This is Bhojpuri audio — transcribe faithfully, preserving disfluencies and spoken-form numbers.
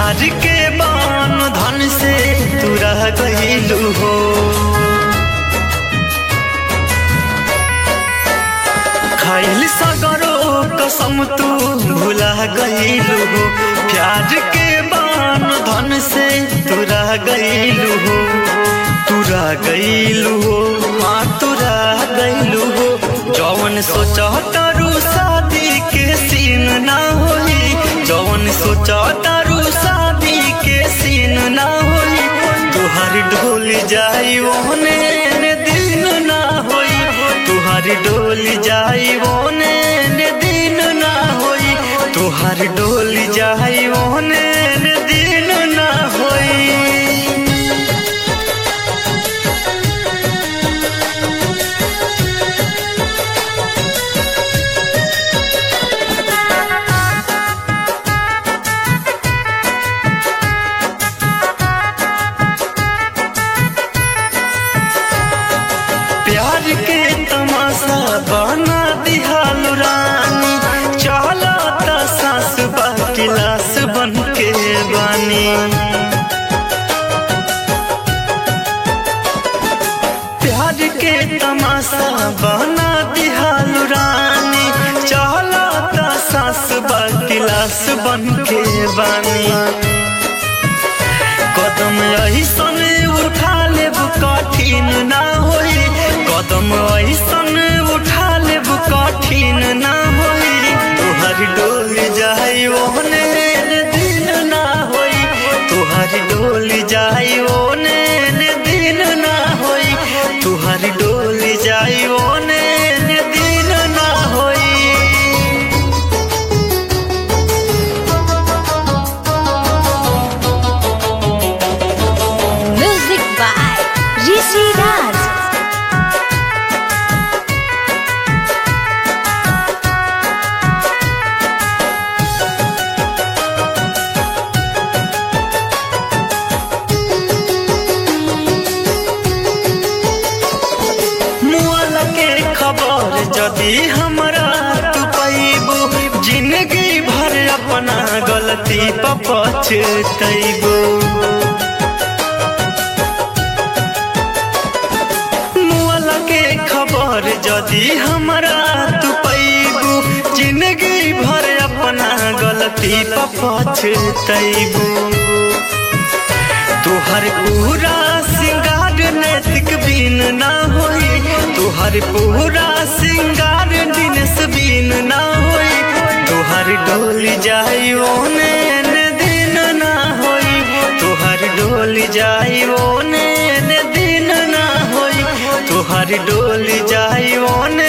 प्यार के बान धन से तू रह गईलू हो। खाइल सगरो कसम तू भुला गईलू हो। प्यार के बान धन से तू रह गईलू हो। तू रह गईलू हो, हाँ तू रह गईलू हो। जौन सोचा तारू शादी के सीन ना होई, जौन सोचा तारू शादी के सीन ना होई। तुहारी डोल जाई ओने ने दिन ना होई, तुहारी डोल जाई ओने ने दिन ना होई, तुहारी डोल जाई ओने ने दिन ना होई। प्यार के तमाशा बना दिहालू रानी, चला ता सास बा गिलास बन के बानी। प्यार के तमाशा बना दिहालू रानी, चला ता सास बा गिलास बन के बानी। कदम ऐसन उठा लेब कठिन ना होई, कदम ऐसन उठा लेब कठिन ना होई। तुहर डोल जाई ओने दिन ना होई, तुहर डोल जाई ओने दिन ना होई, तुहर डोल जाई ओने दिन ना होई। Music by Rishi Raj. मुआला के खबर जदी हमरा तू पैबू, जिंदगी भर अपना गलती पर पछतैबू। मुआला के खबर जदी हमरा तू पैबू, जिंदगी भर अपना गलती पर पछतैबू। तुहर पूरा सिंगार नैतिक बीन ना होई, तुहर पूरा सिंगार दिनेश बीन ना होई। तुहर डोल जाई ओने ने दिन ना होई, तुहर डोल जाई ओने ने दिन ना होई, तुहर डोल जाई ओने